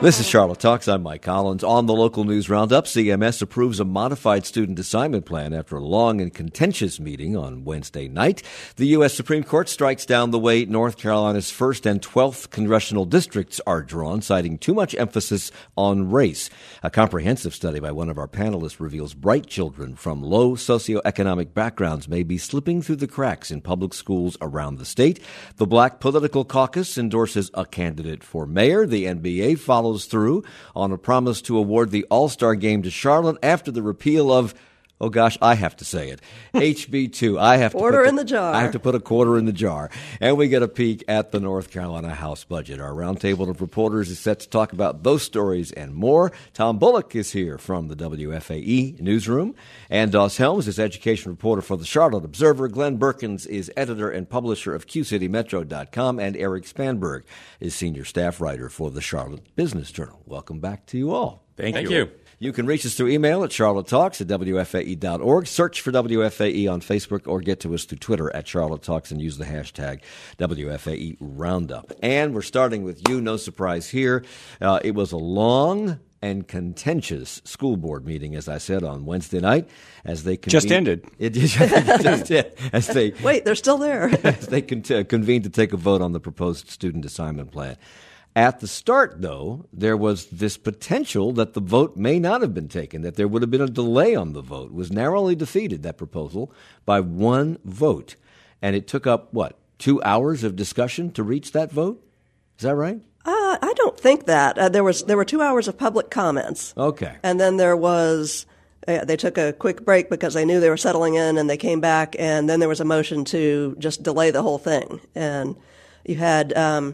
This is Charlotte Talks. I'm Mike Collins. On the local news roundup, CMS approves a modified student assignment plan after a long and contentious meeting on Wednesday night. The U.S. Supreme Court strikes down the way North Carolina's 1st and 12th congressional districts are drawn, citing too much emphasis on race. A comprehensive study by one of our panelists reveals bright children from low socioeconomic backgrounds may be slipping through the cracks in public schools around the state. The Black Political Caucus endorses a candidate for mayor. The NBA follows through on a promise to award the All-Star Game to Charlotte after the repeal of, oh gosh, I have to say it, HB2. I have to quarter in the jar. I have to put a quarter in the jar. And we get a peek at the North Carolina House budget. Our roundtable of reporters is set to talk about those stories and more. Tom Bullock is here from the WFAE newsroom. And Doss Helms is education reporter for the Charlotte Observer. Glenn Berkins is editor and publisher of QCityMetro.com. And Eric Spanberg is senior staff writer for the Charlotte Business Journal. Welcome back to you all. Thank you. You can reach us through email at charlottetalks@wfae.org. Search for WFAE on Facebook or get to us through Twitter at Charlotte Talks and use the hashtag WFAE Roundup. And we're starting with you. No surprise here. It was a long and contentious school board meeting, as I said, on Wednesday night. As they just ended. It just did. As they wait, they're still there. As they convened to take a vote on the proposed student assignment plan. At the start, though, there was this potential that the vote may not have been taken, that there would have been a delay on the vote. It was narrowly defeated, that proposal, by one vote. And it took up, 2 hours of discussion to reach that vote? Is that right? I don't think that. There were 2 hours of public comments. Okay. And then there was, they took a quick break because they knew they were settling in, and they came back, and then there was a motion to just delay the whole thing. And you had,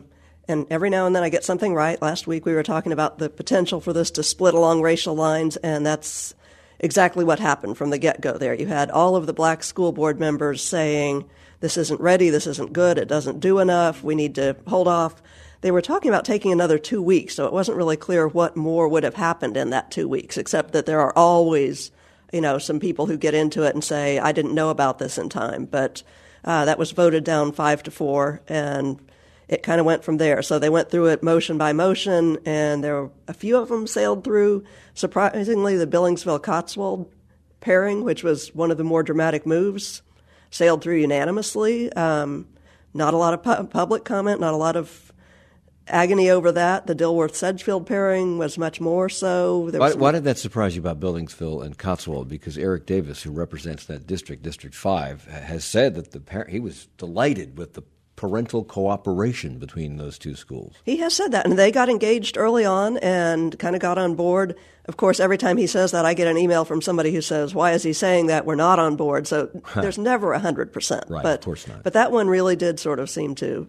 and every now and then I get something right. Last week we were talking about the potential for this to split along racial lines, and that's exactly what happened from the get-go there. You had all of the black school board members saying, this isn't ready, this isn't good, it doesn't do enough, we need to hold off. They were talking about taking another 2 weeks, so it wasn't really clear what more would have happened in that 2 weeks, except that there are always, some people who get into it and say, I didn't know about this in time. But that was voted down 5-4, and it kind of went from there. So they went through it motion by motion, and there were a few of them sailed through. Surprisingly, the Billingsville-Cotswold pairing, which was one of the more dramatic moves, sailed through unanimously. Not a lot of public comment, not a lot of agony over that. The Dilworth-Sedgefield pairing was much more so. Why did that surprise you about Billingsville and Cotswold? Because Eric Davis, who represents that district, District 5, has said that he was delighted with the parental cooperation between those two schools. He has said that, and they got engaged early on and kind of got on board. Of course, every time he says that, I get an email from somebody who says, why is he saying that? We're not on board. So there's never 100%. Right, of course not. But that one really did sort of seem to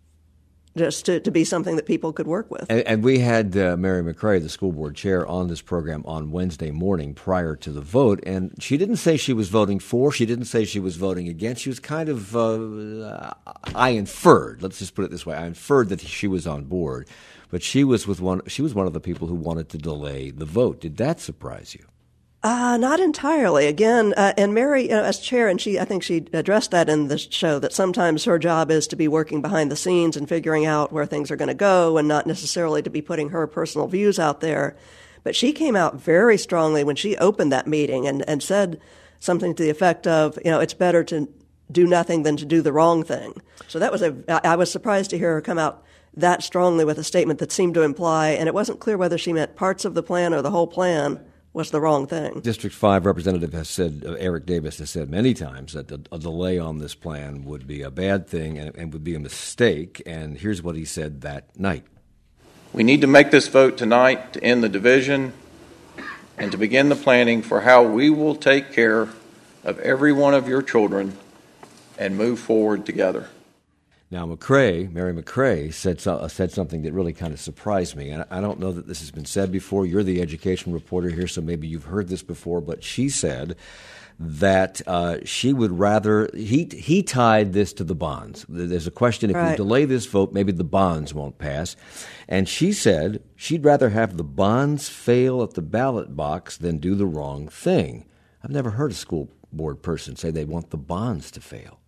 just to be something that people could work with. And we had Mary McCray, the school board chair, on this program on Wednesday morning prior to the vote, and she didn't say she was voting for, she didn't say she was voting against. She was kind of, I inferred, let's just put it this way, I inferred that she was on board, but she was one of the people who wanted to delay the vote. Did that surprise you? Not entirely. Again, and Mary, as chair, and I think she addressed that in the show, that sometimes her job is to be working behind the scenes and figuring out where things are going to go and not necessarily to be putting her personal views out there. But she came out very strongly when she opened that meeting and said something to the effect of, it's better to do nothing than to do the wrong thing. So that was I was surprised to hear her come out that strongly with a statement that seemed to imply, and it wasn't clear whether she meant parts of the plan or the whole plan was the wrong thing. District 5 representative has said, Eric Davis has said many times that a delay on this plan would be a bad thing and would be a mistake. And here's what he said that night. We need to make this vote tonight to end the division and to begin the planning for how we will take care of every one of your children and move forward together. Now, Mary McCray, said something that really kind of surprised me. And I don't know that this has been said before. You're the education reporter here, so maybe you've heard this before. But she said that she would rather he tied this to the bonds. There's a question, if we delay this vote, maybe the bonds won't pass. And she said she'd rather have the bonds fail at the ballot box than do the wrong thing. I've never heard a school board person say they want the bonds to fail.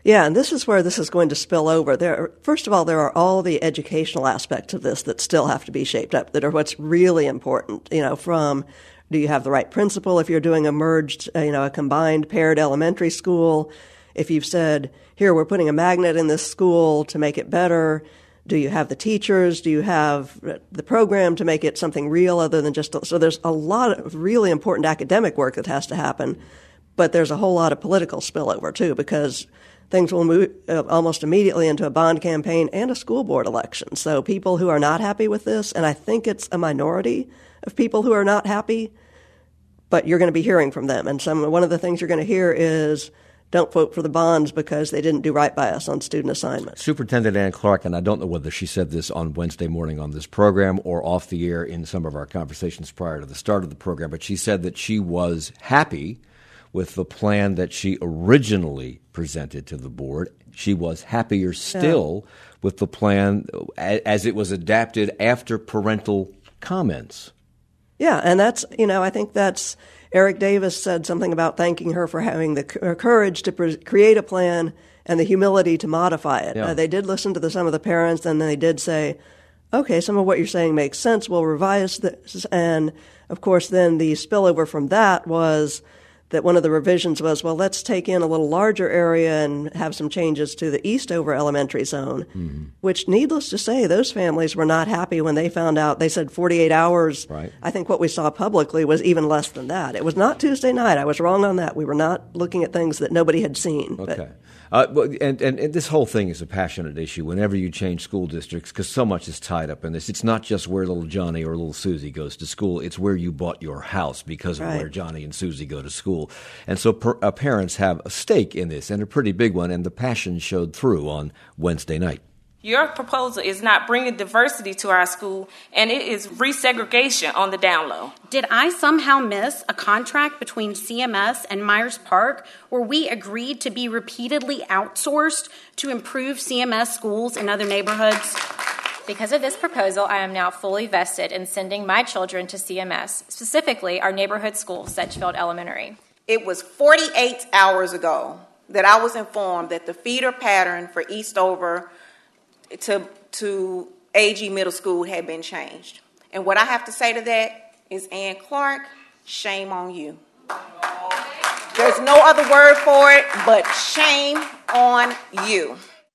Yeah, and this is where this is going to spill over. First of all, there are all the educational aspects of this that still have to be shaped up, that are what's really important, from do you have the right principal if you're doing a merged, a combined paired elementary school? If you've said, here, we're putting a magnet in this school to make it better, do you have the teachers? Do you have the program to make it something real other than so there's a lot of really important academic work that has to happen, but there's a whole lot of political spillover too, because things will move almost immediately into a bond campaign and a school board election. So people who are not happy with this, and I think it's a minority of people who are not happy, but you're going to be hearing from them. And one of the things you're going to hear is, don't vote for the bonds because they didn't do right by us on student assignments. Superintendent Ann Clark, and I don't know whether she said this on Wednesday morning on this program or off the air in some of our conversations prior to the start of the program, but she said that she was happy with the plan that she originally presented to the board. She was happier still with the plan as it was adapted after parental comments. Yeah, and that's, I think that's, Eric Davis said something about thanking her for having the courage to create a plan and the humility to modify it. Yeah. They did listen to some of the parents, and they did say, okay, some of what you're saying makes sense, we'll revise this. And, of course, then the spillover from that was that one of the revisions was, well, let's take in a little larger area and have some changes to the Eastover elementary zone, which, needless to say, those families were not happy when they found out. They said 48 hours. Right. I think what we saw publicly was even less than that. It was not Tuesday night. I was wrong on that. We were not looking at things that nobody had seen. Okay. And this whole thing is a passionate issue whenever you change school districts, because so much is tied up in this. It's not just where little Johnny or little Susie goes to school. It's where you bought your house because of where Johnny and Susie go to school. And so parents have a stake in this, and a pretty big one, and the passion showed through on Wednesday night. Your proposal is not bringing diversity to our school, and it is resegregation on the down low. Did I somehow miss a contract between CMS and Myers Park where we agreed to be repeatedly outsourced to improve CMS schools in other neighborhoods? Because of this proposal, I am now fully vested in sending my children to CMS, specifically our neighborhood school, Sedgefield Elementary. It was 48 hours ago that I was informed that the feeder pattern for Eastover to AG Middle School had been changed. And what I have to say to that is, Ann Clark, shame on you. There's no other word for it but shame on you.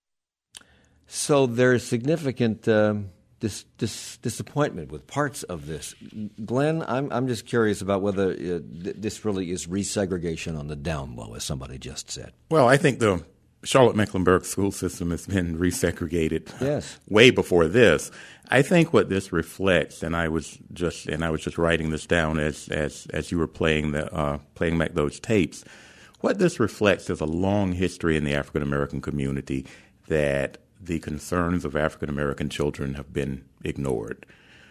So there's significant disappointment with parts of this. Glenn, I'm just curious about whether this really is resegregation on the down low, as somebody just said. Well, I think the Charlotte-Mecklenburg school system has been resegregated way before this. I think what this reflects, and I was just writing this down as you were playing back those tapes. What this reflects is a long history in the African American community that the concerns of African American children have been ignored.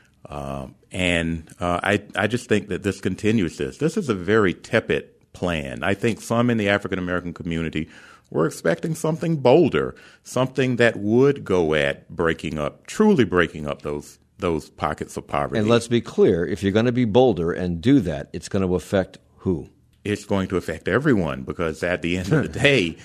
And I just think that this continues this. This is a very tepid plan. I think some in the African American community were expecting something bolder, something that would go at truly breaking up those pockets of poverty. And let's be clear, if you're going to be bolder and do that, it's going to affect who? It's going to affect everyone, because at the end of the day,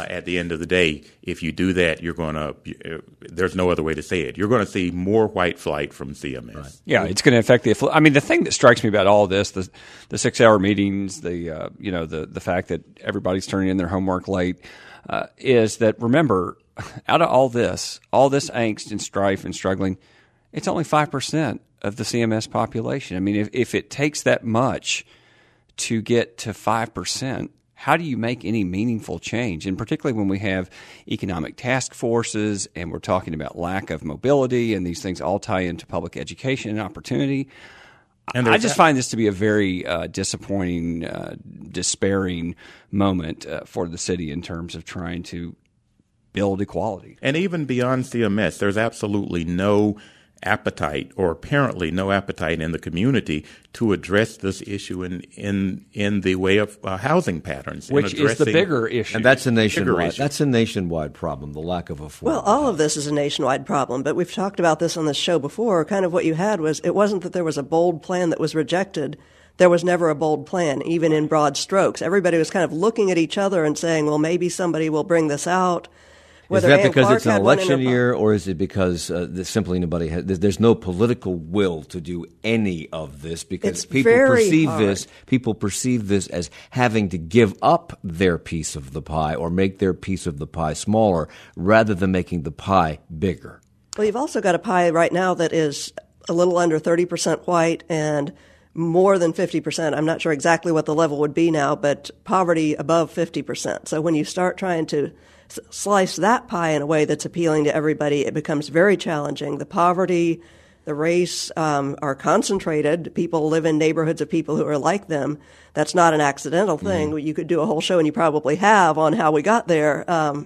if you do that, there's no other way to say it. You're going to see more white flight from CMS. Right. Yeah, it's going to affect the thing that strikes me about all this, the 6-hour meetings, the fact that everybody's turning in their homework late, is that, remember, out of all this angst and strife and struggling, it's only 5% of the CMS population. I mean, if it takes that much to get to 5%, how do you make any meaningful change? And particularly when we have economic task forces and we're talking about lack of mobility, and these things all tie into public education and opportunity. And I just find this to be a very disappointing, despairing moment for the city in terms of trying to build equality. And even beyond CMS, there's absolutely no appetite, or apparently no appetite in the community to address this issue in the way of housing patterns, which is the bigger issue. And that's a nationwide problem, the lack of affordable. Well, all of this is a nationwide problem, but we've talked about this on this show before. Kind of what you had was, it wasn't that there was a bold plan that was rejected. there was never a bold plan, even in broad strokes. Everybody was kind of looking at each other and saying, well, maybe somebody will bring this out. Is that because it's an election year, or is it because simply nobody there's no political will to do any of this? Because people perceive this as having to give up their piece of the pie or make their piece of the pie smaller rather than making the pie bigger. Well, you've also got a pie right now that is a little under 30% white and more than 50%. I'm not sure exactly what the level would be now, but poverty above 50%. So when you start trying to slice that pie in a way that's appealing to everybody, it becomes very challenging. The poverty, the race are concentrated. People live in neighborhoods of people who are like them. That's not an accidental thing. You could do a whole show, and you probably have, on how we got there.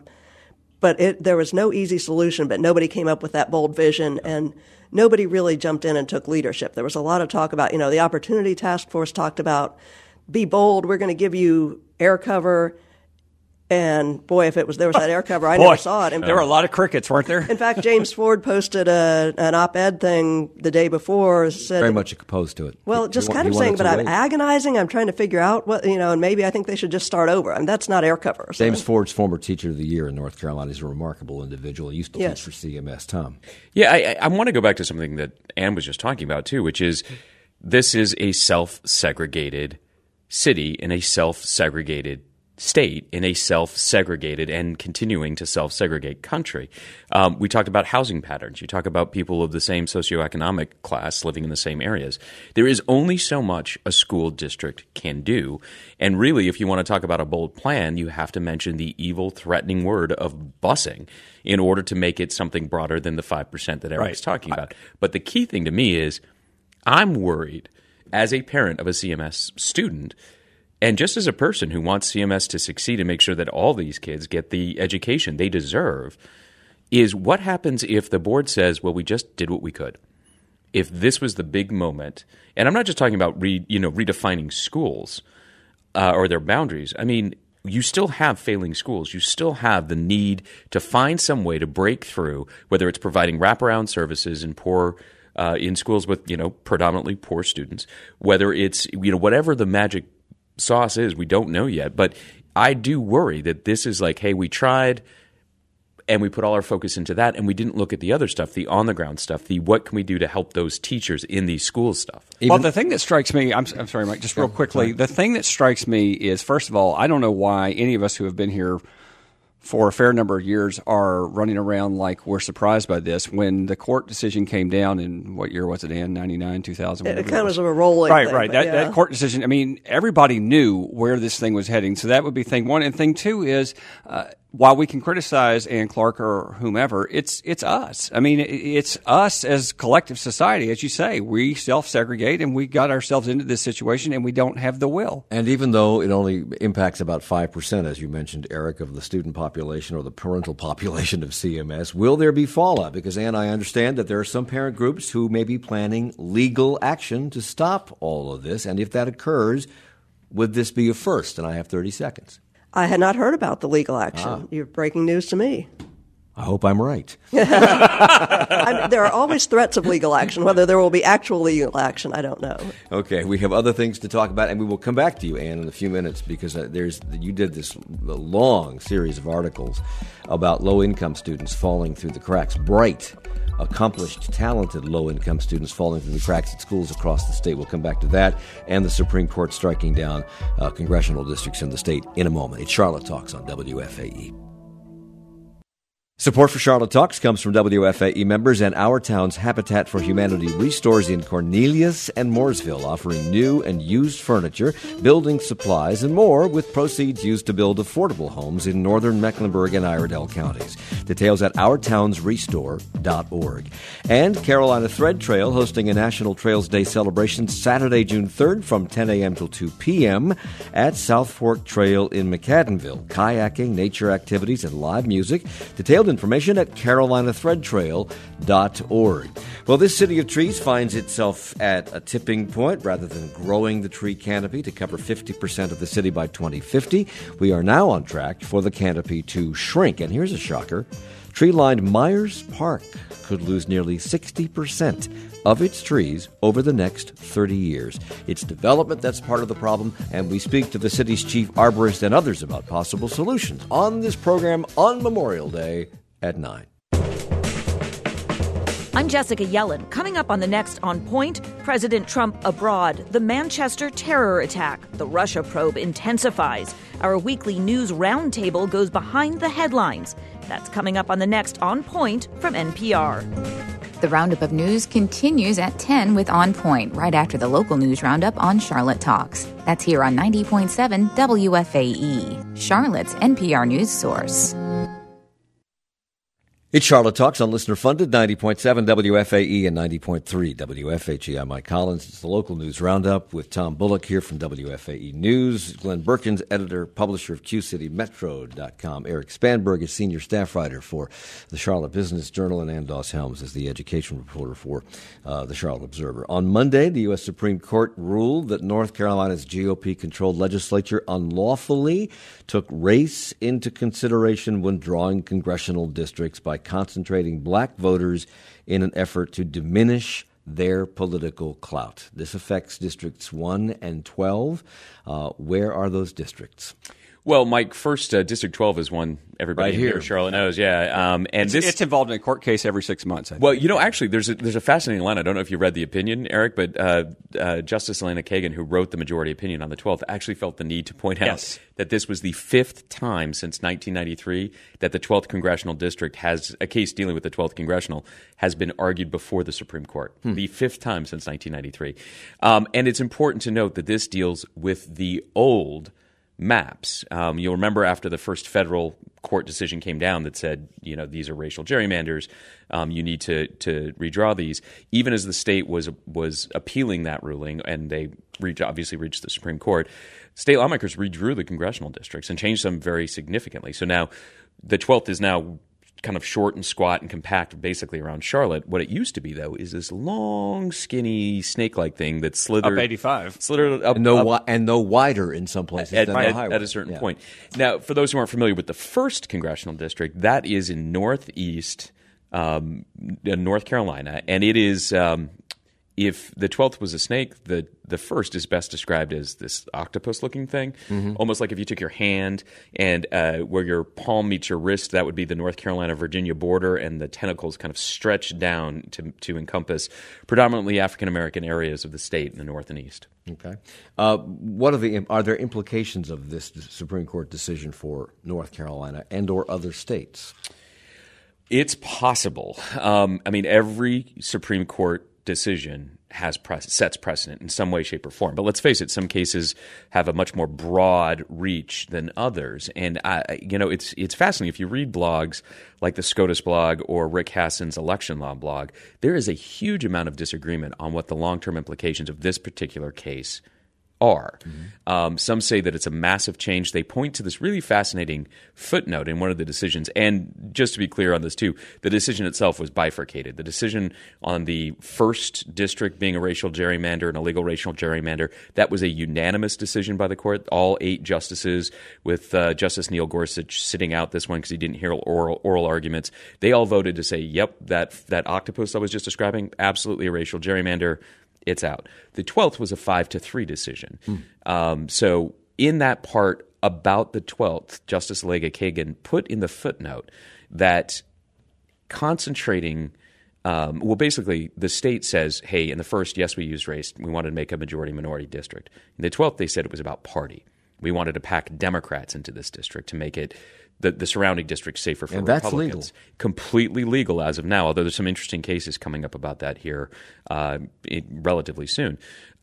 But there was no easy solution, but nobody came up with that bold vision, and nobody really jumped in and took leadership. There was a lot of talk about, the Opportunity Task Force talked about, be bold, we're going to give you air cover. And boy, if there was that air cover, I never saw it. There were a lot of crickets, weren't there? In fact, James Ford posted an op-ed thing the day before. Said very much opposed to it. Well, just kind of saying, but I'm agonizing. I'm trying to figure out what, and maybe I think they should just start over. I mean, that's not air cover. So. James Ford's former teacher of the year in North Carolina. He's a remarkable individual. He used to teach for CMS. Tom. Yeah, I want to go back to something that Ann was just talking about, too, which is this is a self-segregated city in a self-segregated state in a self-segregated and continuing to self-segregate country. We talked about housing patterns. You talk about people of the same socioeconomic class living in the same areas. There is only so much a school district can do. And really, if you want to talk about a bold plan, you have to mention the evil, threatening word of busing in order to make it something broader than the 5% that Eric's talking about. But the key thing to me is I'm worried as a parent of a CMS student and just as a person who wants CMS to succeed and make sure that all these kids get the education they deserve, is what happens if the board says, well, we just did what we could. If this was the big moment, and I'm not just talking about redefining schools or their boundaries. I mean, you still have failing schools. You still have the need to find some way to break through, whether it's providing wraparound services in schools with predominantly poor students, whether it's whatever the magic sauce is, we don't know yet. But I do worry that this is like, hey, we tried and we put all our focus into that and we didn't look at the other stuff, the on-the-ground stuff, the what can we do to help those teachers in these schools stuff. Well, the thing that strikes me, I'm sorry, Mike, just real quickly, the thing that strikes me is, first of all, I don't know why any of us who have been here for a fair number of years are running around like we're surprised by this. When the court decision came down in, what year was it, Ann? 99, 2000? It kind of was a rolling thing. Right. That court decision, I mean, everybody knew where this thing was heading. So that would be thing one. And thing two is, while we can criticize Ann Clark or whomever, it's us. I mean, it's us as collective society. As you say, we self-segregate and we got ourselves into this situation and we don't have the will. And even though it only impacts about 5%, as you mentioned, Eric, of the student population or the parental population of CMS, will there be fallout? Because, Ann, I understand that there are some parent groups who may be planning legal action to stop all of this. And if that occurs, would this be a first? And I have 30 seconds. I had not heard about the legal action. You're breaking news to me. I hope I'm right. There are always threats of legal action. Whether there will be actual legal action, I don't know. Okay, we have other things to talk about, and we will come back to you, Ann, in a few minutes, because you did this long series of articles about low-income students falling through the cracks. Bright, accomplished, talented low-income students falling through the cracks at schools across the state. We'll come back to that and the Supreme Court striking down congressional districts in the state in a moment. It's Charlotte Talks on WFAE. Support for Charlotte Talks comes from WFAE members and Our Town's Habitat for Humanity restores in Cornelius and Mooresville, offering new and used furniture, building supplies, and more, with proceeds used to build affordable homes in northern Mecklenburg and Iredell counties. Details at ourtownsrestore.org. And Carolina Thread Trail hosting a National Trails Day celebration Saturday, June 3rd from 10 a.m. till 2 p.m. at South Fork Trail in McAdenville. Kayaking, nature activities, and live music. Detailed information at carolinathreadtrail.org. Well, this city of trees finds itself at a tipping point. Rather than growing the tree canopy to cover 50% of the city by 2050, we are now on track for the canopy to shrink. And here's a shocker. Tree-lined Myers Park could lose nearly 60% of its trees over the next 30 years. It's development that's part of the problem, and we speak to the city's chief arborist and others about possible solutions on this program on Memorial Day at 9. I'm Jessica Yellen. Coming up on the next On Point, President Trump abroad, the Manchester terror attack, the Russia probe intensifies. Our weekly news roundtable goes behind the headlines. That's coming up on the next On Point from NPR. The roundup of news continues at 10 with On Point, right after the local news roundup on Charlotte Talks. That's here on 90.7 WFAE, Charlotte's NPR news source. It's Charlotte Talks on listener-funded 90.7 WFAE and 90.3 WFHE. I'm Mike Collins. It's the local news roundup with Tom Bullock here from WFAE News. Glenn Berkins, editor, publisher of QCityMetro.com. Eric Spanberg is senior staff writer for the Charlotte Business Journal, and Ann Doss-Helms is the education reporter for the Charlotte Observer. On Monday, the U.S. Supreme Court ruled that North Carolina's GOP-controlled legislature unlawfully took race into consideration when drawing congressional districts by concentrating black voters in an effort to diminish their political clout. This affects Districts 1 and 12. Where are those districts? Well, Mike, first, District 12 is one everybody right here, Charlotte knows, yeah. And it's involved in a court case every 6 months. I think. Well, actually, there's a fascinating line. I don't know if you read the opinion, Eric, but Justice Elena Kagan, who wrote the majority opinion on the 12th, actually felt the need to point out that this was the fifth time since 1993 that the 12th Congressional District has a case dealing with the 12th Congressional has been argued before the Supreme Court. The fifth time since 1993. And it's important to note that this deals with the old maps. You'll remember after the first federal court decision came down that said, these are racial gerrymanders. You need to redraw these. Even as the state was appealing that ruling, and they obviously reached the Supreme Court, state lawmakers redrew the congressional districts and changed them very significantly. So now the 12th is now kind of short and squat and compact basically around Charlotte. What it used to be, though, is this long, skinny, snake-like thing that slithered... Up 85. Slithered up... And no wider in some places than the highway. At a certain point. Now, for those who aren't familiar with the 1st Congressional District, that is in northeast North Carolina, and it is... if the 12th was a snake, the 1st is best described as this octopus-looking thing, almost like if you took your hand and where your palm meets your wrist, that would be the North Carolina-Virginia border, and the tentacles kind of stretch down to encompass predominantly African-American areas of the state in the north and east. Okay. Are there implications of this Supreme Court decision for North Carolina and or other states? It's possible. Every Supreme Court decision sets precedent in some way, shape, or form. But let's face it, some cases have a much more broad reach than others. And it's fascinating. If you read blogs like the SCOTUS blog or Rick Hassen's election law blog, there is a huge amount of disagreement on what the long-term implications of this particular case are. Some say that it's a massive change. They point to this really fascinating footnote in one of the decisions. And just to be clear on this too, the decision itself was bifurcated. The decision on the 1st district being a racial gerrymander, an illegal racial gerrymander, that was a unanimous decision by the court. All 8 justices, with Justice Neil Gorsuch sitting out this one because he didn't hear oral arguments, they all voted to say, yep, that octopus I was just describing, absolutely a racial gerrymander. It's out. The 12th was a 5-3 decision. So in that part about the 12th, Justice Elena Kagan put in the footnote that concentrating basically the state says, hey, in the 1st, yes, we used race. We wanted to make a majority-minority district. In the 12th, they said it was about party. We wanted to pack Democrats into this district to make it the surrounding district safer for Republicans. That's legal. Completely legal as of now, although there's some interesting cases coming up about that here relatively soon.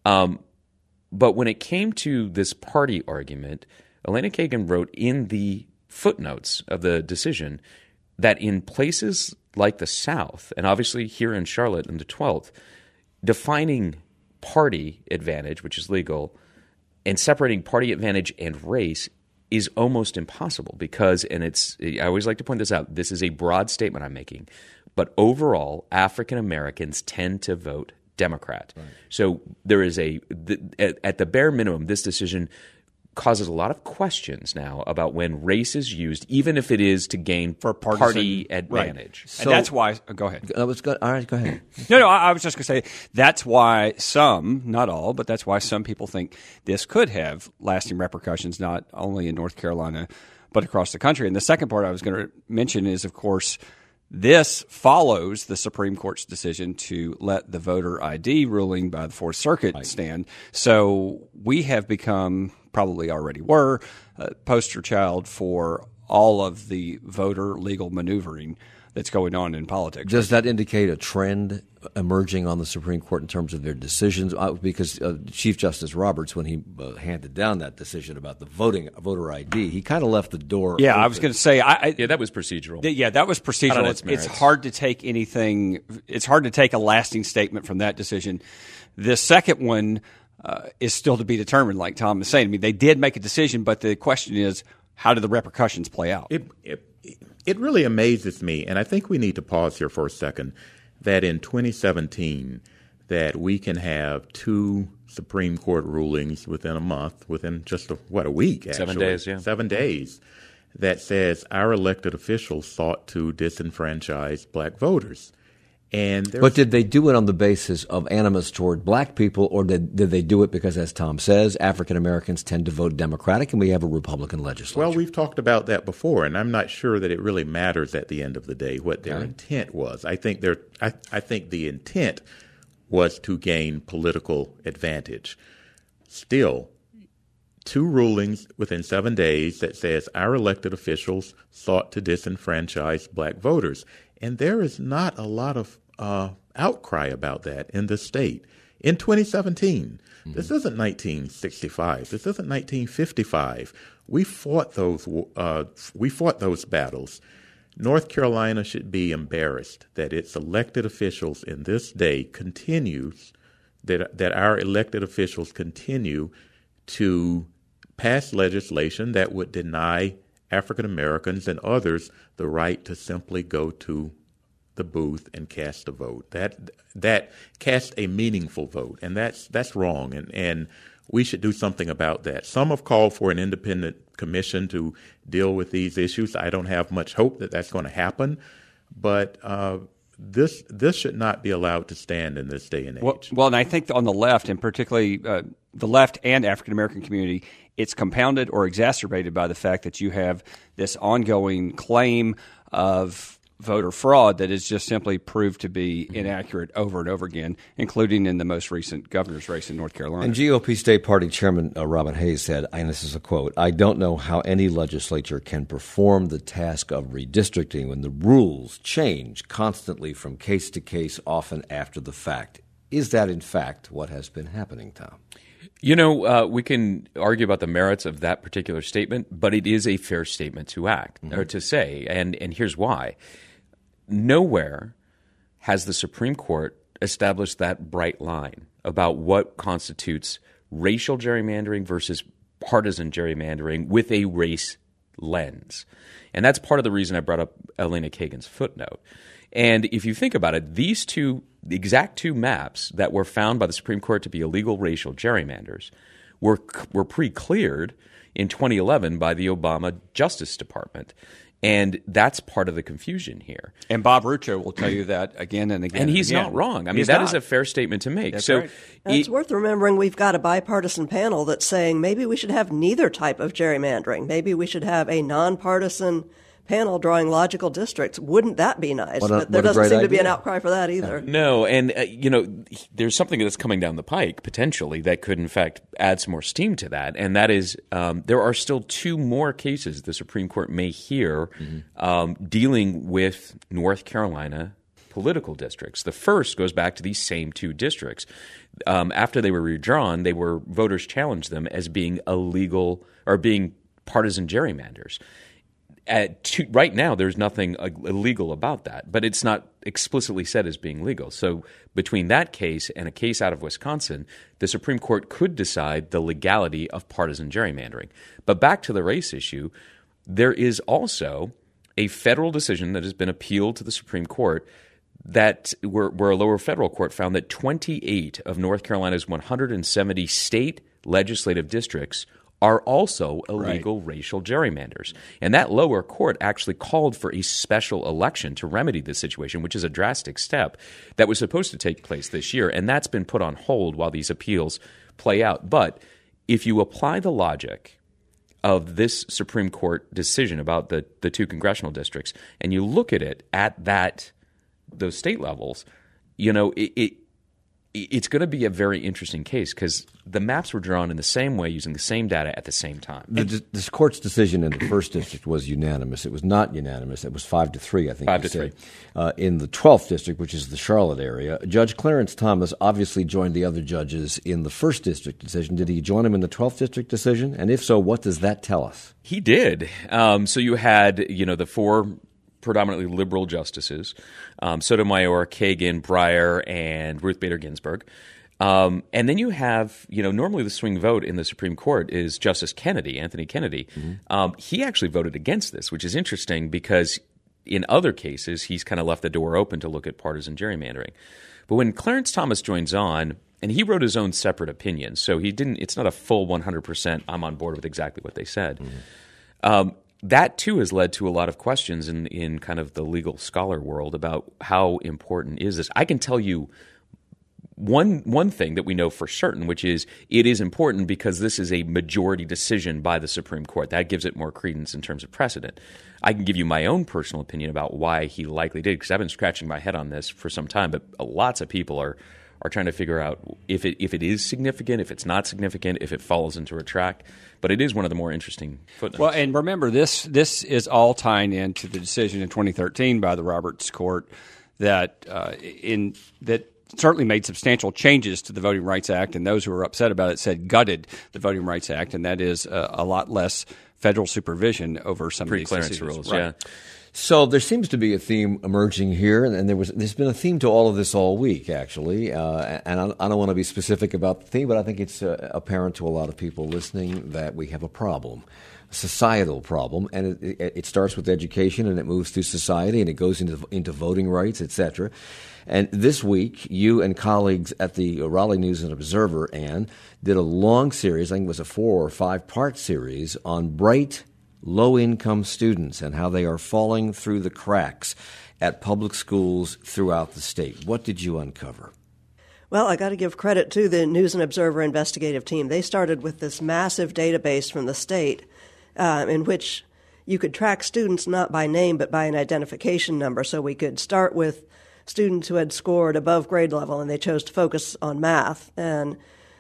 But when it came to this party argument, Elena Kagan wrote in the footnotes of the decision that in places like the South, and obviously here in Charlotte in the 12th, defining party advantage, which is legal, and separating party advantage and race is almost impossible because, I always like to point this out, this is a broad statement I'm making, but overall, African Americans tend to vote Democrat. Right. So there is at the bare minimum, this decision causes a lot of questions now about when race is used, even if it is to gain for party advantage. Right. So, and that's why – go ahead. That was good. All right, go ahead. No, I was just going to say that's why some, not all, but that's why some people think this could have lasting repercussions not only in North Carolina but across the country. And the second part I was going to mention is, of course, this follows the Supreme Court's decision to let the voter ID ruling by the Fourth Circuit stand. So we have become, probably already were, a poster child for all of the voter legal maneuvering that's going on in politics. Does that indicate a trend emerging on the Supreme Court in terms of their decisions? Because Chief Justice Roberts, when he handed down that decision about the voter ID, he kind of left the door open. I was going to say, that was procedural. That was procedural. It's hard to take anything. It's hard to take a lasting statement from that decision. The second one is still to be determined, like Tom is saying. I mean, they did make a decision, but the question is, how do the repercussions play out? It really amazes me, and I think we need to pause here for a second, that in 2017 that we can have two Supreme Court rulings within a month, within just a week, actually. 7 days, yeah. 7 days, that says our elected officials sought to disenfranchise black voters. But did they do it on the basis of animus toward black people, or did they do it because, as Tom says, African Americans tend to vote Democratic and we have a Republican legislature? Well, we've talked about that before, and I'm not sure that it really matters at the end of the day what their intent was. I think the intent was to gain political advantage. Still, two rulings within 7 days that says our elected officials sought to disenfranchise black voters. And there is not a lot of outcry about that in the state. In 2017, this isn't 1965. This isn't 1955. We fought those battles. North Carolina should be embarrassed that its elected officials in this day that our elected officials continue to pass legislation that would deny African Americans and others the right to simply go to the booth and cast a vote. That cast a meaningful vote, and that's wrong, and we should do something about that. Some have called for an independent commission to deal with these issues. I don't have much hope that that's going to happen, but this should not be allowed to stand in this day and age. Well, and I think on the left, and particularly the left and African American community, it's compounded or exacerbated by the fact that you have this ongoing claim of voter fraud that is just simply proved to be inaccurate over and over again, including in the most recent governor's race in North Carolina. And GOP State Party Chairman Robin Hayes said, and this is a quote, "I don't know how any legislature can perform the task of redistricting when the rules change constantly from case to case, often after the fact." Is that, in fact, what has been happening, Tom? You know, we can argue about the merits of that particular statement, but it is a fair statement to or to say, and here's why. Nowhere has the Supreme Court established that bright line about what constitutes racial gerrymandering versus partisan gerrymandering with a race lens. And that's part of the reason I brought up Elena Kagan's footnote. And if you think about it, the exact two maps that were found by the Supreme Court to be illegal racial gerrymanders were pre-cleared in 2011 by the Obama Justice Department. And that's part of the confusion here. And Bob Rucho will tell you that again and again. And he's not wrong. I mean, that is a fair statement to make. That's so right. It's worth remembering we've got a bipartisan panel that's saying maybe we should have neither type of gerrymandering. Maybe we should have a nonpartisan panel drawing logical districts. Wouldn't that be nice? But there doesn't seem to be an outcry for that either. No, and there's something that's coming down the pike potentially that could in fact add some more steam to that, and that is there are still two more cases the Supreme Court may hear dealing with North Carolina political districts. The first goes back to these same two districts. After they were redrawn, voters challenged them as being illegal or being partisan gerrymanders. Right now, there's nothing illegal about that, but it's not explicitly said as being legal. So between that case and a case out of Wisconsin, the Supreme Court could decide the legality of partisan gerrymandering. But back to the race issue, there is also a federal decision that has been appealed to the Supreme Court that where a lower federal court found that 28 of North Carolina's 170 state legislative districts are also illegal racial gerrymanders. And that lower court actually called for a special election to remedy this situation, which is a drastic step that was supposed to take place this year. And that's been put on hold while these appeals play out. But if you apply the logic of this Supreme Court decision about the two congressional districts and you look at it at those state levels, it's going to be a very interesting case because the maps were drawn in the same way using the same data at the same time. This court's decision in the first district was unanimous. It was not unanimous. It was 5-3, I think. 5-3. In the 12th district, which is the Charlotte area, Judge Clarence Thomas obviously joined the other judges in the first district decision. Did he join him in the 12th district decision? And if so, what does that tell us? He did. So you had, the four predominantly liberal justices, Sotomayor, Kagan, Breyer, and Ruth Bader Ginsburg. And then you have, normally the swing vote in the Supreme Court is Justice Kennedy, Anthony Kennedy. Mm-hmm. He actually voted against this, which is interesting because in other cases, he's kind of left the door open to look at partisan gerrymandering. But when Clarence Thomas joins on, and he wrote his own separate opinion, so it's not a full 100% I'm on board with exactly what they said. Mm-hmm. That, too, has led to a lot of questions in kind of the legal scholar world about how important is this. I can tell you one thing that we know for certain, which is it is important because this is a majority decision by the Supreme Court. That gives it more credence in terms of precedent. I can give you my own personal opinion about why he likely did, because I've been scratching my head on this for some time, but lots of people are trying to figure out if it is significant, if it's not significant, if it falls into a track. But it is one of the more interesting footnotes. Well, and remember, this is all tying into the decision in 2013 by the Roberts Court that certainly made substantial changes to the Voting Rights Act, and those who were upset about it said gutted the Voting Rights Act, and that is a lot less federal supervision over some of these pre-clearance rules. Right. Yeah. So there seems to be a theme emerging here, and there's been a theme to all of this all week, actually. And I don't want to be specific about the theme, but I think it's apparent to a lot of people listening that we have a problem, a societal problem, and it starts with education, and it moves through society, and it goes into voting rights, etc. And this week, you and colleagues at the Raleigh News and Observer, Ann, did a long series, I think it was a 4 or 5-part series, on bright low-income students and how they are falling through the cracks at public schools throughout the state. What did you uncover? Well, I got to give credit to the News and Observer investigative team. They started with this massive database from the state in which you could track students not by name but by an identification number. So we could start with students who had scored above grade level and they chose to focus on math. And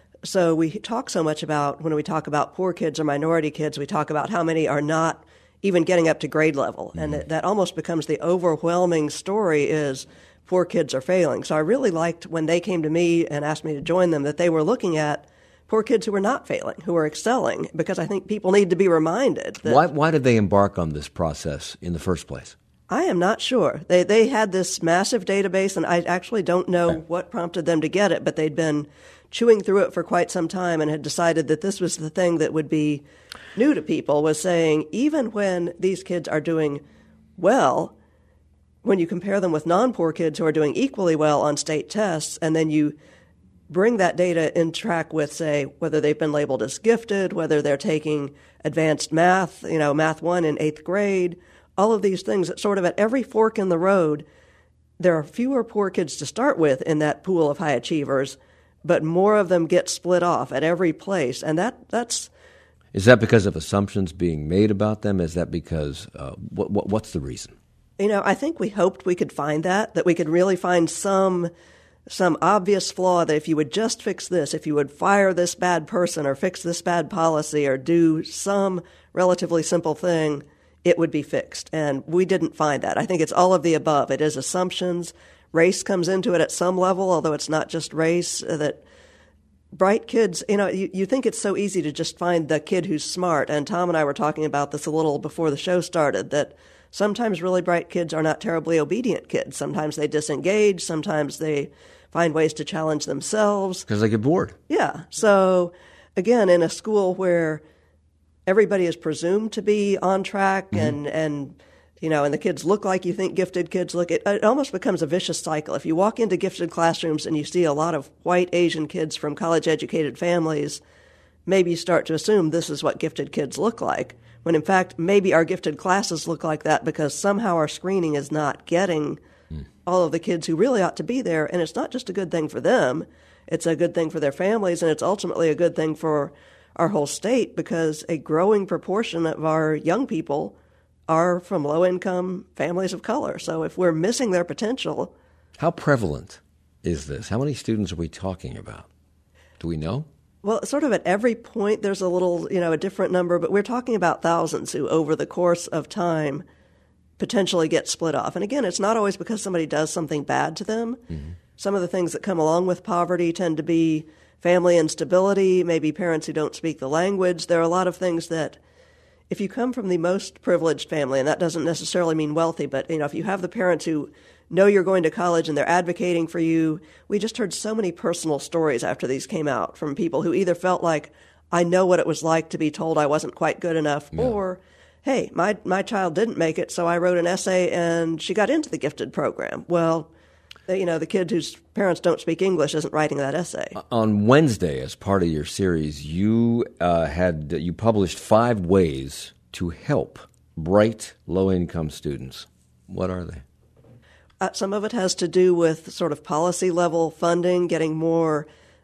so we talk so much about, when we talk about poor kids or minority kids, we talk about how many are not even getting up to grade level. Mm-hmm. And that almost becomes the overwhelming story is poor kids are failing. So I really liked when they came to me and asked me to join them that they were looking at poor kids who were not failing, who were excelling, because I think people need to be reminded. That Why did they embark on this process in the first place? I am not sure. They had this massive database, and I actually don't know what prompted them to get it, but they'd been chewing through it for quite some time and had decided that this was the thing that would be new to people, was saying even when these kids are doing well, when you compare them with non-poor kids who are doing equally well on state tests, and then you bring that data in track with, say, whether they've been labeled as gifted, whether they're taking advanced math, Math 1 in 8th grade, all of these things that sort of at every fork in the road, there are fewer poor kids to start with in that pool of high achievers, but more of them get split off at every place. And that's... Is that because of assumptions being made about them? Is that because, what's the reason? I think we hoped we could find that we could really find some obvious flaw that if you would just fix this, if you would fire this bad person or fix this bad policy or do some relatively simple thing, it would be fixed. And we didn't find that. I think it's all of the above. It is assumptions. Race comes into it at some level, although it's not just race, that bright kids, you think it's so easy to just find the kid who's smart. And Tom and I were talking about this a little before the show started, that sometimes really bright kids are not terribly obedient kids. Sometimes they disengage. Sometimes they find ways to challenge themselves. Because they get bored. Yeah. So, again, in a school where everybody is presumed to be on track and the kids look like you think gifted kids look, it almost becomes a vicious cycle. If you walk into gifted classrooms and you see a lot of white Asian kids from college-educated families, maybe you start to assume this is what gifted kids look like, when in fact maybe our gifted classes look like that because somehow our screening is not getting all of the kids who really ought to be there. And it's not just a good thing for them, it's a good thing for their families, and it's ultimately a good thing for our whole state, because a growing proportion of our young people are from low-income families of color. So if we're missing their potential... How prevalent is this? How many students are we talking about? Do we know? Well, sort of at every point there's a little, a different number, but we're talking about thousands who over the course of time potentially get split off. And again, it's not always because somebody does something bad to them. Mm-hmm. Some of the things that come along with poverty tend to be family instability, maybe parents who don't speak the language. There are a lot of things that, if you come from the most privileged family, and that doesn't necessarily mean wealthy, but if you have the parents who know you're going to college and they're advocating for you. We just heard so many personal stories after these came out from people who either felt like, I know what it was like to be told I wasn't quite good enough, or, hey, my child didn't make it, so I wrote an essay and she got into the gifted program. Well, the kid whose parents don't speak English isn't writing that essay. On Wednesday, as part of your series, you published 5 ways to help bright, low-income students. What are they? Some of it has to do with sort of policy-level funding, getting more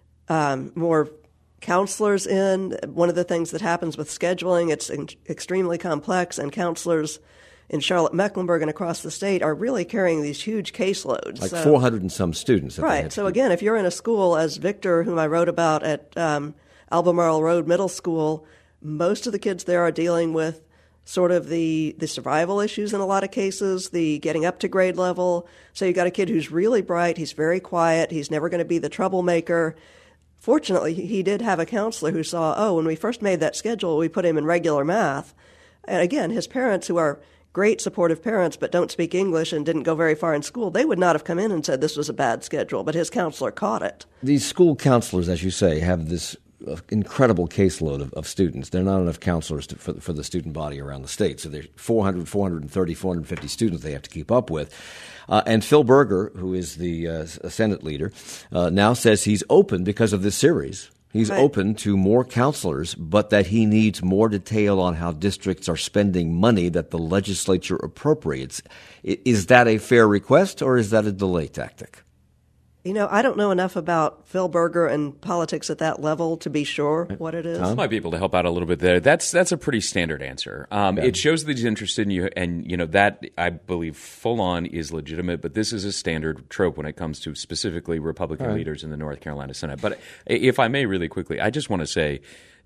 counselors in. One of the things that happens with scheduling, it's extremely complex, and counselors in Charlotte-Mecklenburg and across the state are really carrying these huge caseloads. Like 400 and some students. Right. So again, if you're in a school, as Victor, whom I wrote about at Albemarle Road Middle School, most of the kids there are dealing with sort of the survival issues in a lot of cases, the getting up to grade level. So you got a kid who's really bright, he's very quiet, he's never going to be the troublemaker. Fortunately, he did have a counselor who saw, when we first made that schedule, we put him in regular math. And again, his parents, who are great supportive parents but don't speak English and didn't go very far in school, they would not have come in and said this was a bad schedule, but his counselor caught it. These school counselors, as you say, have this incredible caseload of students. There are not enough counselors for the student body around the state. So there's 400, 430, 450 students they have to keep up with. And Phil Berger, who is the Senate leader, now says he's open because of this series. He's open to more counselors, but that he needs more detail on how districts are spending money that the legislature appropriates. Is that a fair request, or is that a delay tactic? I don't know enough about Phil Berger and politics at that level to be sure what it is. I might be able to help out a little bit there. That's a pretty standard answer. It shows that he's interested in you, and that, I believe, full on is legitimate, but this is a standard trope when it comes to specifically Republican leaders in the North Carolina Senate. But if I may really quickly, I just want to say,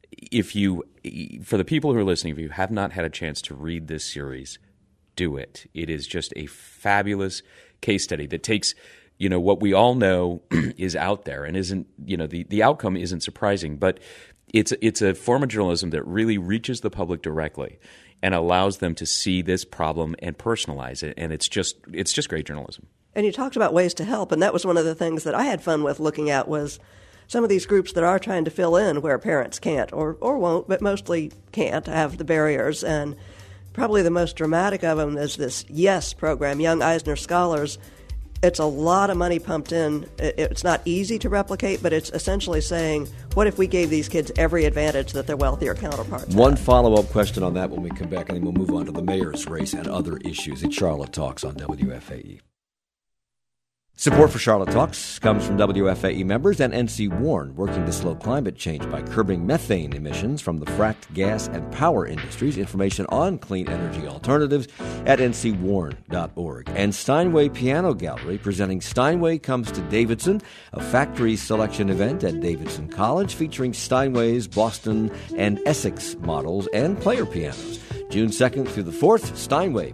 for the people who are listening, if you have not had a chance to read this series, do it. It is just a fabulous case study that takes what we all know is out there and isn't, the outcome isn't surprising, but it's a form of journalism that really reaches the public directly and allows them to see this problem and personalize it. And it's just great journalism. And you talked about ways to help, and that was one of the things that I had fun with looking at was some of these groups that are trying to fill in where parents can't or won't, but mostly can't have the barriers. And probably the most dramatic of them is this YES program, Young Eisner Scholars. It's a lot of money pumped in. It's not easy to replicate, but it's essentially saying, what if we gave these kids every advantage that their wealthier counterparts One have? Follow-up question on that when we come back, and then we'll move on to the mayor's race and other issues. It's Charlotte Talks on WFAE. Support for Charlotte Talks comes from WFAE members and NC WARN, working to slow climate change by curbing methane emissions from the fracked gas and power industries. Information on clean energy alternatives at ncwarn.org. And Steinway Piano Gallery presenting Steinway Comes to Davidson, a factory selection event at Davidson College featuring Steinway's Boston and Essex models and player pianos. June 2nd through the 4th, Steinway,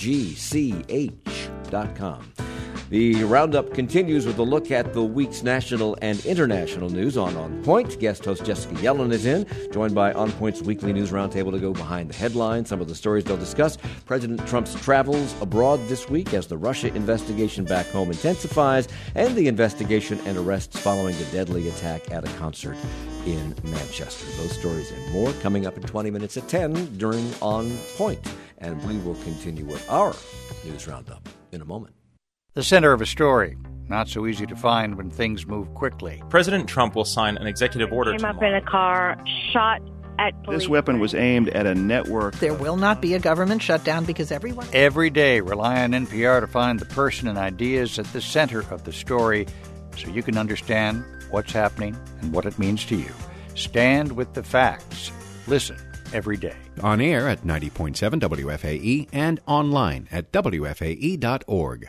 PGCH.com. The Roundup continues with a look at the week's national and international news on Point. Guest host Jessica Yellen is in, joined by On Point's weekly news roundtable to go behind the headlines. Some of the stories they'll discuss: President Trump's travels abroad this week as the Russia investigation back home intensifies, and the investigation and arrests following the deadly attack at a concert in Manchester. Those stories and more coming up in 20 minutes at 10 during On Point. And we will continue with our news roundup in a moment. The center of a story. not so easy to find when things move quickly. President Trump will sign an executive order tomorrow. Came up in a car, shot at police. This weapon was aimed at a network. There will not be a government shutdown because everyone... Every day, rely on NPR to find the person and ideas at the center of the story so you can understand what's happening and what it means to you. Stand with the facts. Listen every day. On air at 90.7 WFAE and online at WFAE.org.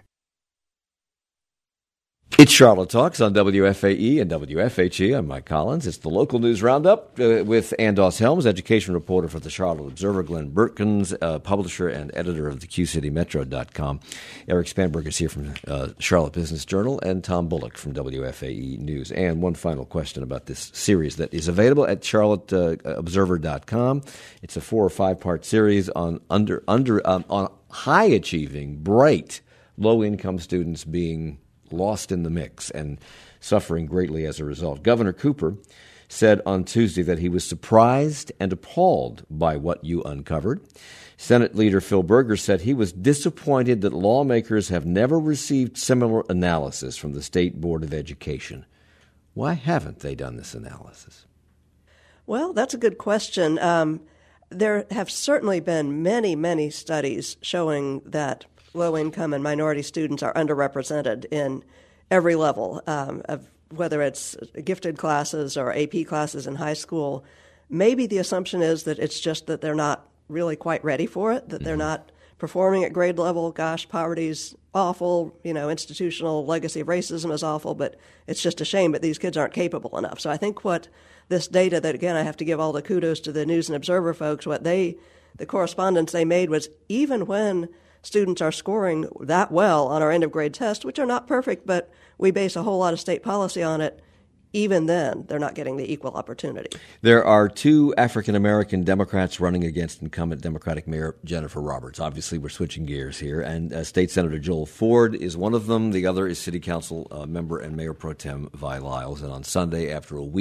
It's Charlotte Talks on WFAE and WFHE. I'm Mike Collins. It's the local news roundup with Andos Helms, education reporter for the Charlotte Observer, Glenn Burkins, publisher and editor of the QCityMetro.com. Eric Spanberg is here from Charlotte Business Journal, and Tom Bullock from WFAE News. And one final question about this series that is available at CharlotteObserver.com. It's a 4 or 5 part series on on high achieving, bright, low income students being lost in the mix and suffering greatly as a result. Governor Cooper said on Tuesday that he was surprised and appalled by what you uncovered. Senate Leader Phil Berger said he was disappointed that lawmakers have never received similar analysis from the State Board of Education. Why haven't they done this analysis? Well, that's a good question. There have certainly been many, many studies showing that low-income and minority students are underrepresented in every level, of whether it's gifted classes or AP classes in high school. Maybe the assumption is that it's just that they're not really quite ready for it, that they're not performing at grade level. Gosh, poverty's awful, institutional legacy of racism is awful, but it's just a shame that these kids aren't capable enough. So I think what this data that, again, I have to give all the kudos to the News and Observer folks, the correspondence they made was even when students are scoring that well on our end-of-grade test, which are not perfect, but we base a whole lot of state policy on it, even then, they're not getting the equal opportunity. There are 2 African-American Democrats running against incumbent Democratic Mayor Jennifer Roberts. Obviously, we're switching gears here, and State Senator Joel Ford is one of them. The other is City Council member and Mayor Pro Tem Vi Lyles. And on Sunday, after the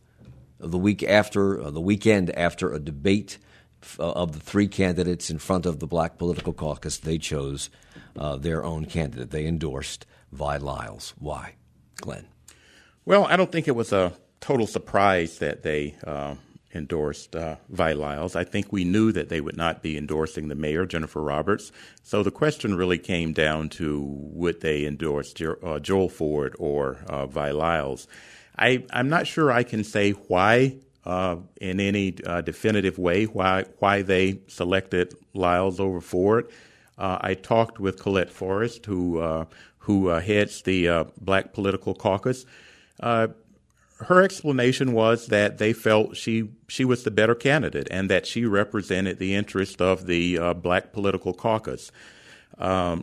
weekend after a debate of the 3 candidates in front of the Black Political Caucus, they chose their own candidate. They endorsed Vi Lyles. Why? Glenn? Well, I don't think it was a total surprise that they endorsed Vi Lyles. I think we knew that they would not be endorsing the mayor, Jennifer Roberts. So the question really came down to would they endorse Joel Ford or Vi Lyles. I'm not sure I can say why in any definitive way why they selected Lyles over Ford. I talked with Colette Forrest, who heads the Black Political Caucus. Her explanation was that they felt she was the better candidate and that she represented the interest of the Black Political Caucus. I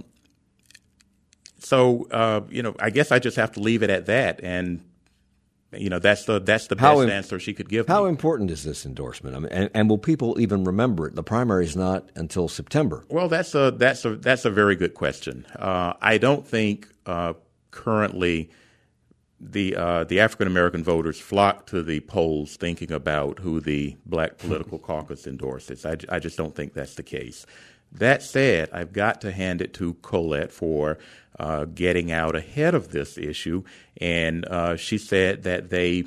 guess I just have to leave it at that, and that's the best answer she could give me. How important is this endorsement? I mean, and will people even remember it? The primary is not until September. Well, that's a very good question. I don't think currently the African American voters flock to the polls thinking about who the Black Political Caucus endorses. I just don't think that's the case. That said, I've got to hand it to Colette for getting out ahead of this issue, and she said that they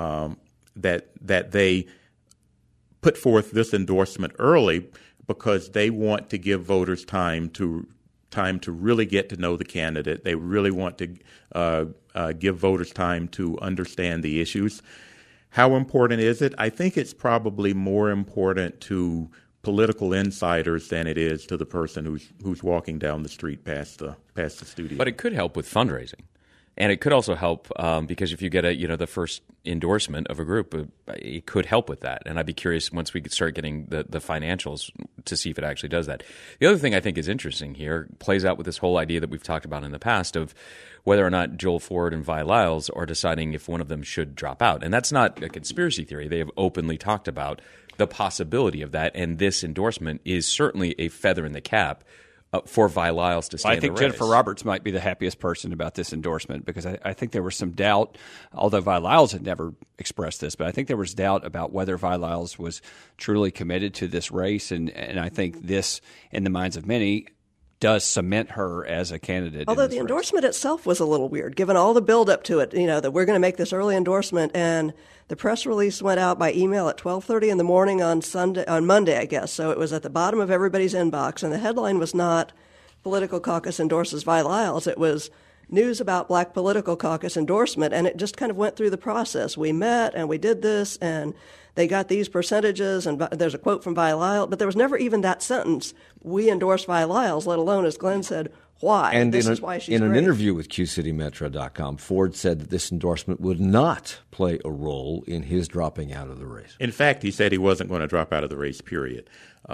put forth this endorsement early because they want to give voters time to really get to know the candidate. They really want to give voters time to understand the issues. How important is it? I think it's probably more important to political insiders than it is to the person who's walking down the street past the studio. But it could help with fundraising, and it could also help because if you get the first endorsement of a group, it could help with that. And I'd be curious once we could start getting the financials to see if it actually does that. The other thing I think is interesting here plays out with this whole idea that we've talked about in the past of whether or not Joel Ford and Vi Lyles are deciding if one of them should drop out. And that's not a conspiracy theory. They have openly talked about the possibility of that, and this endorsement is certainly a feather in the cap for Vi Lyles to stay in the race. I think Jennifer Roberts might be the happiest person about this endorsement because I think there was some doubt, although Vi Lyles had never expressed this, but I think there was doubt about whether Vi Lyles was truly committed to this race, and I think this, in the minds of many, does cement her as a candidate. Although the endorsement itself was a little weird, given all the build up to it, that we're going to make this early endorsement, and the press release went out by email at 12:30 in the morning on Monday, I guess. So it was at the bottom of everybody's inbox, and the headline was not "Political Caucus endorses Vi Lyles." It was news about Black Political Caucus endorsement, and it just kind of went through the process. We met and we did this, and they got these percentages, and there's a quote from Vi Lyles, but there was never even that sentence, "We endorse Vi Lyles," let alone, as Glenn said, why. And this is why she's in great. an interview with QCityMetro.com, Ford said that this endorsement would not play a role in his dropping out of the race. In fact, he said he wasn't going to drop out of the race, period.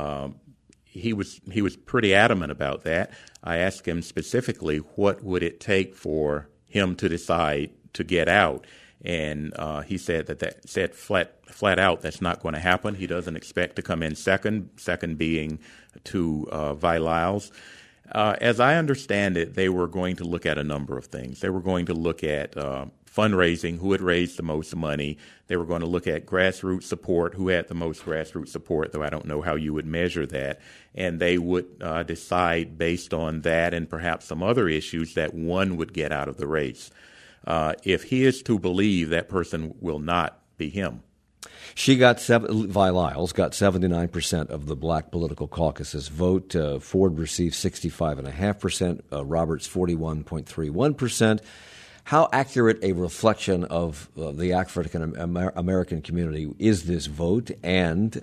He was pretty adamant about that. I asked him specifically what would it take for him to decide to get out, and he said that said flat out that's not going to happen. He doesn't expect to come in second being to Vi Lyles. As I understand it, they were going to look at a number of things. They were going to look at fundraising, who had raised the most money. They were going to look at grassroots support, who had the most grassroots support, though I don't know how you would measure that. And they would decide based on that and perhaps some other issues that one would get out of the race. If he is to believe, that person will not be him. Vi Lyles got 79% of the Black Political Caucus's vote. Ford received 65.5%. Roberts 41.31%. How accurate a reflection of the African American community is this vote? And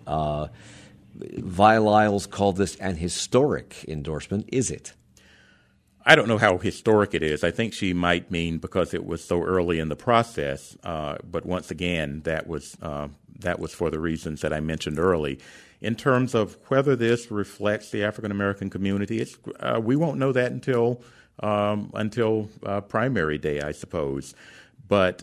Vi Lyles called this an historic endorsement. Is it? I don't know how historic it is. I think she might mean because it was so early in the process. But once again, that was for the reasons that I mentioned early. In terms of whether this reflects the African American community, we won't know that until primary day, I suppose. But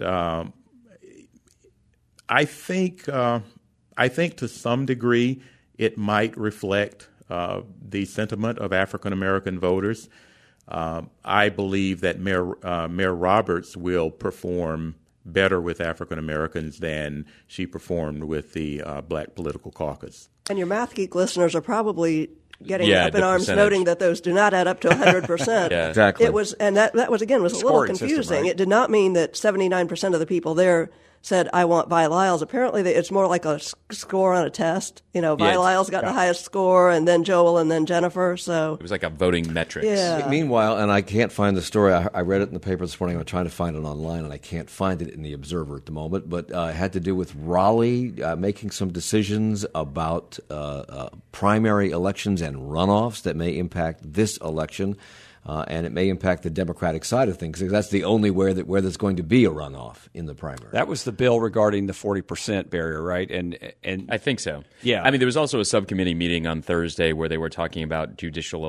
I think to some degree it might reflect the sentiment of African American voters. I believe that Mayor Roberts will perform better with African Americans than she performed with the Black Political Caucus. And your Math Geek listeners are probably getting up in arms, noting that those do not add up to 100%. Yeah, exactly. It was, and that was again was a little confusing. System, right? It did not mean that 79% of the people there said, "I want Vi Lyles." Apparently, it's more like a score on a test. Vi Lyles got the highest score, and then Joel, and then Jennifer. So it was like a voting metrics. Yeah. Meanwhile, and I can't find the story. I read it in the paper this morning. I'm trying to find it online, and I can't find it in the Observer at the moment. But it had to do with Raleigh making some decisions about primary elections and runoffs that may impact this election. And it may impact the Democratic side of things because that's the only where there's going to be a runoff in the primary. That was the bill regarding the 40% barrier, right? And I think so. Yeah. I mean, there was also a subcommittee meeting on Thursday where they were talking about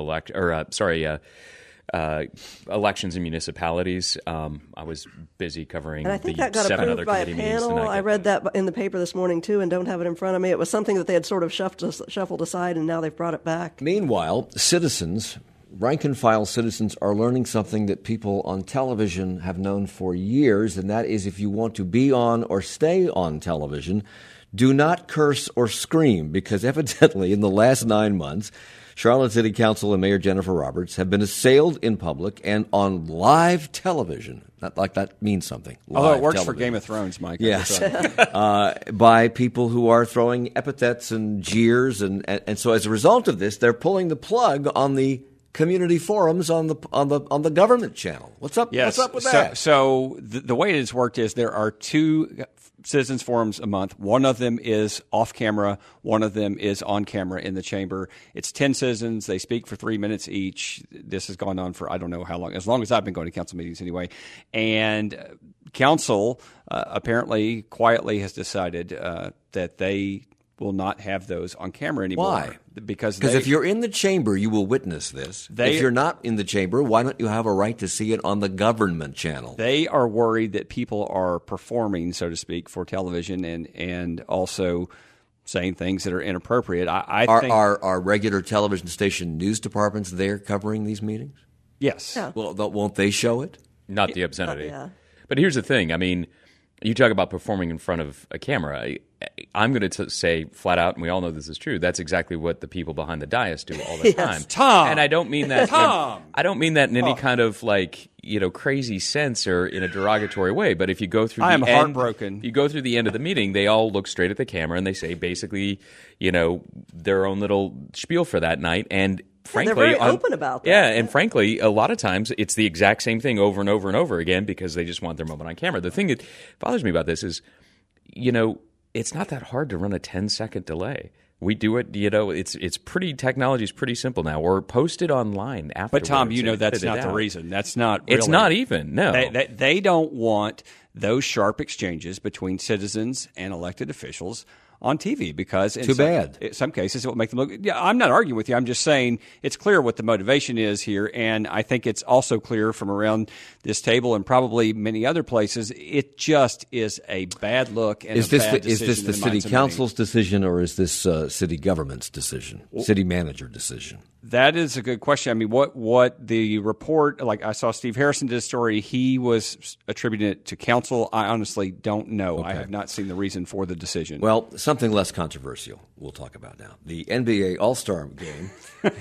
elections in municipalities. I was busy covering and I think the that got 7 approved other by a committee meetings. panel. I read that in the paper this morning too, and don't have it in front of me. It was something that they had sort of shuffled aside, and now they've brought it back. Meanwhile, rank-and-file citizens are learning something that people on television have known for years, and that is if you want to be on or stay on television, do not curse or scream, because evidently in the last 9 months, Charlotte City Council and Mayor Jennifer Roberts have been assailed in public and on live television. Not like that means something. Although it works for Game of Thrones, Mike. Yes. By people who are throwing epithets and jeers. And so as a result of this, they're pulling the plug on the community forums on the government channel. What's up? Yes. What's up with that? So the way it has worked is there are 2 citizens forums a month. One of them is off camera. One of them is on camera in the chamber. It's 10 citizens. They speak for 3 minutes each. This has gone on for I don't know how long, as long as I've been going to council meetings anyway. And council apparently quietly has decided that they will not have those on camera anymore. Why? Because if you're in the chamber, you will witness this. If you're not in the chamber, why don't you have a right to see it on the government channel? They are worried that people are performing, so to speak, for television and also saying things that are inappropriate. I think are regular television station news departments there covering these meetings? Yes. Yeah. Well, won't they show it? Not the obscenity. Yeah. But here's the thing. I mean, you talk about performing in front of a camera. I'm going to say flat out, and we all know this is true, that's exactly what the people behind the dais do all the time. Tom! And I don't mean that Tom! I don't mean that in any kind of crazy sense or in a derogatory way, but if you go through heartbroken. You go through the end of the meeting, they all look straight at the camera and they say basically, their own little spiel for that night, and frankly, they're very open about that. Yeah, and frankly, a lot of times it's the exact same thing over and over and over again because they just want their moment on camera. The thing that bothers me about this is, it's not that hard to run a 10-second delay. We do it, it's pretty, technology's pretty simple now. Or post it online afterwards. But Tom, that's not the reason. That's not really. It's not even, no. They don't want those sharp exchanges between citizens and elected officials on TV because in some cases it will make them look. Yeah, I'm not arguing with you. I'm just saying it's clear what the motivation is here, and I think it's also clear from around this table and probably many other places. It just is a bad look and is a bad decision. Is this the city council's decision or is this city government's decision, city manager decision? That is a good question. I mean, what the report, like I saw Steve Harrison did a story, he was attributing it to council. I honestly don't know. Okay. I have not seen the reason for the decision. Well, something less controversial we'll talk about now. The NBA All-Star Game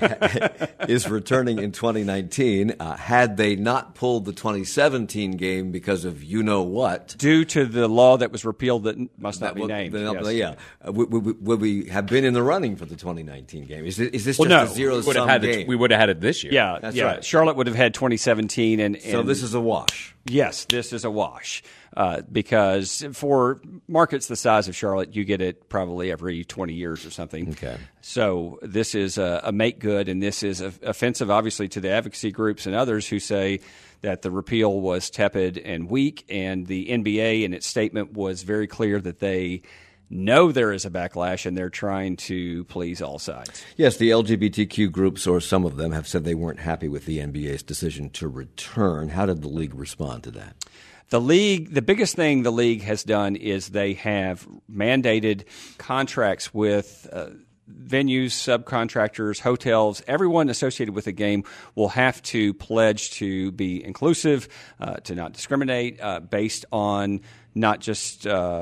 is returning in 2019. Had they not pulled the 2017 game because of you-know-what. Due to the law that was repealed that must not be named. Yes. Yeah. Would we have been in the running for the 2019 game? Is this just no. a zero-sum game? We would have had it this year. Yeah, that's yeah. right. Charlotte would have had 2017. And so this is a wash. Yes, this is a wash. Because for markets the size of Charlotte, you get it probably every 20 years or something. Okay. So this is a make good, and this is offensive, obviously, to the advocacy groups and others who say that the repeal was tepid and weak, and the NBA in its statement was very clear that they know there is a backlash and they're trying to please all sides. Yes, the LGBTQ groups, or some of them, have said they weren't happy with the NBA's decision to return. How did the league respond to that? The biggest thing the league has done is they have mandated contracts with venues, subcontractors, hotels. Everyone associated with the game will have to pledge to be inclusive, to not discriminate, based on not just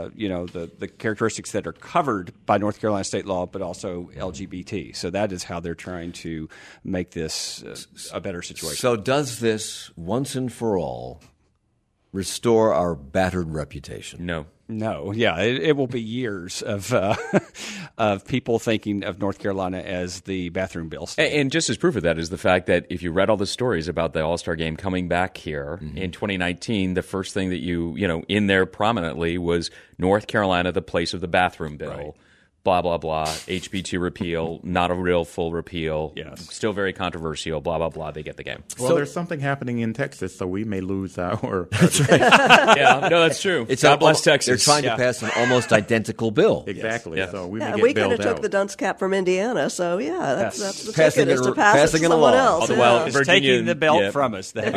the characteristics that are covered by North Carolina state law, but also LGBT. So that is how they're trying to make this a better situation. So does this once and for all restore our battered reputation? No, yeah, it will be years of people thinking of North Carolina as the bathroom bill state. And just as proof of that is the fact that if you read all the stories about the All-Star Game coming back here in 2019, the first thing that you in there prominently was North Carolina, the place of the bathroom bill. Right. Blah, blah, blah, HB2 repeal, not a real full repeal, still very controversial, blah, blah, blah, they get the game. Well, there's something happening in Texas, so we may lose our... That's right. Yeah, no, that's true. God bless Texas. They're trying to pass an almost identical bill. Exactly, so we may get we bailed out. kind of took the dunce cap from Indiana, so that's the passing ticket is to pass it to someone else. Well, it's taking the belt from us. The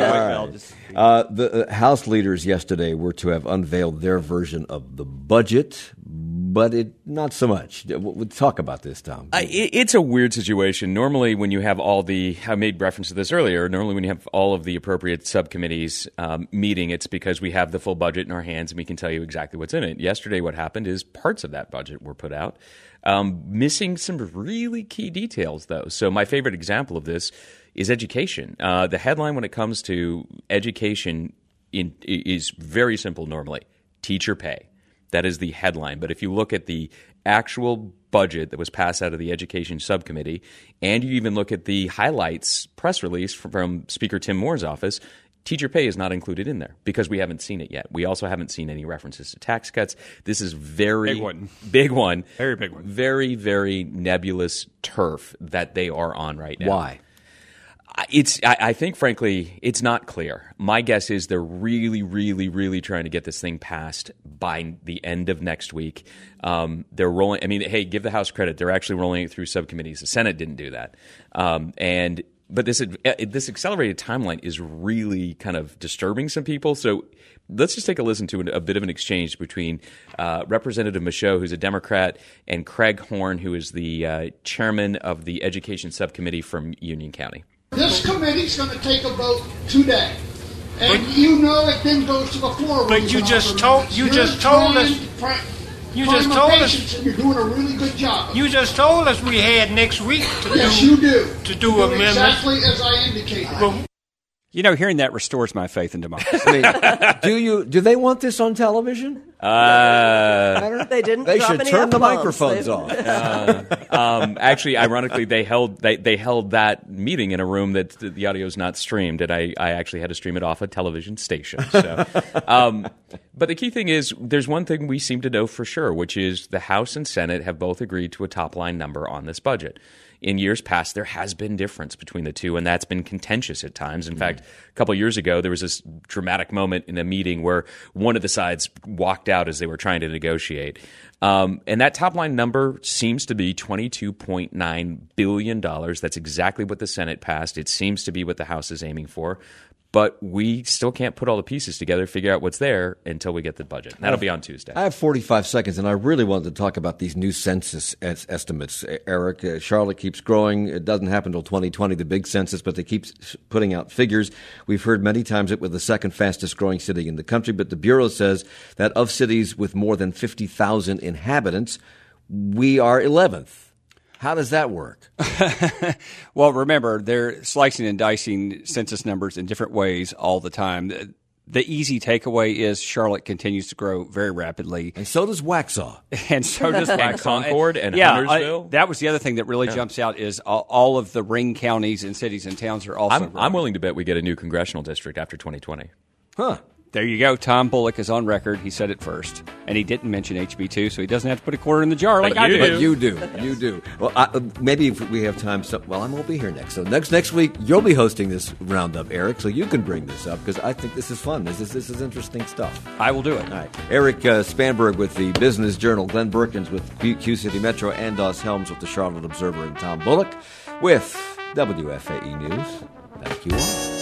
the House leaders yesterday were to have unveiled their version of the budget, but not so much. We'll talk about this, Tom. It's a weird situation. Normally, when you have I made reference to this earlier, normally when you have all of the appropriate subcommittees meeting, it's because we have the full budget in our hands and we can tell you exactly what's in it. Yesterday, what happened is parts of that budget were put out, missing some really key details, though. So my favorite example of this is education. The headline when it comes to education is very simple normally. Teacher pay. That is the headline. But if you look at the actual budget that was passed out of the Education Subcommittee, and you even look at the highlights press release from Speaker Tim Moore's office, teacher pay is not included in there because we haven't seen it yet. We also haven't seen any references to tax cuts. This is big one. Very big one. Very, very nebulous turf that they are on right now. Why? I think, frankly, it's not clear. My guess is they're really, really, really trying to get this thing passed by the end of next week. They're rolling. I mean, hey, give the House credit. They're actually rolling it through subcommittees. The Senate didn't do that. But this accelerated timeline is really kind of disturbing some people. So let's just take a listen to a bit of an exchange between Representative Michaud, who's a Democrat, and Craig Horn, who is the chairman of the Education Subcommittee from Union County. This committee is going to take a vote today, And you know it then goes to the floor. But you just told us. You just told us. You're doing a really good job. You just told us we had next week to do amendments. Exactly as I indicated. Well, you know, hearing that restores my faith in democracy. Do they want this on television? They didn't. They drop should any turn the F-bombs. microphones off. Actually, ironically, they held that meeting in a room that the audio is not streamed, and I actually had to stream it off a television station. So, but the key thing is, there's one thing we seem to know for sure, which is the House and Senate have both agreed to a top-line number on this budget. In years past, there has been difference between the two, and that's been contentious at times. In fact, a couple of years ago, there was this dramatic moment in a meeting where one of the sides walked out as they were trying to negotiate. And that top-line number seems to be $22.9 billion. That's exactly what the Senate passed. It seems to be what the House is aiming for. But we still can't put all the pieces together, figure out what's there until we get the budget. That'll be on Tuesday. I have 45 seconds, and I really wanted to talk about these new census estimates. Eric, Charlotte keeps growing. It doesn't happen until 2020, the big census, but they keep putting out figures. We've heard many times it was the second fastest growing city in the country, but the Bureau says that of cities with more than 50,000 inhabitants, we are 11th. How does that work? Well, remember, they're slicing and dicing census numbers in different ways all the time. The easy takeaway is Charlotte continues to grow very rapidly. And so does Waxhaw. And so does Waxhaw. And Concord and yeah, Huntersville. That was the other thing that really jumps out is all of the ring counties and cities and towns are also growing. I'm willing to bet we get a new congressional district after 2020. Huh. There you go. Tom Bullock is on record. He said it first. And he didn't mention HB2, so he doesn't have to put a quarter in the jar like I do. But you do. You do. Well, maybe if we have time. I won't be here next. So next week, you'll be hosting this roundup, Eric, so you can bring this up because I think this is fun. This is interesting stuff. I will do it. All right. Eric Spanberg with the Business Journal, Glenn Berkins with Q City Metro, and Doss Helms with the Charlotte Observer, and Tom Bullock with WFAE News. Thank you all.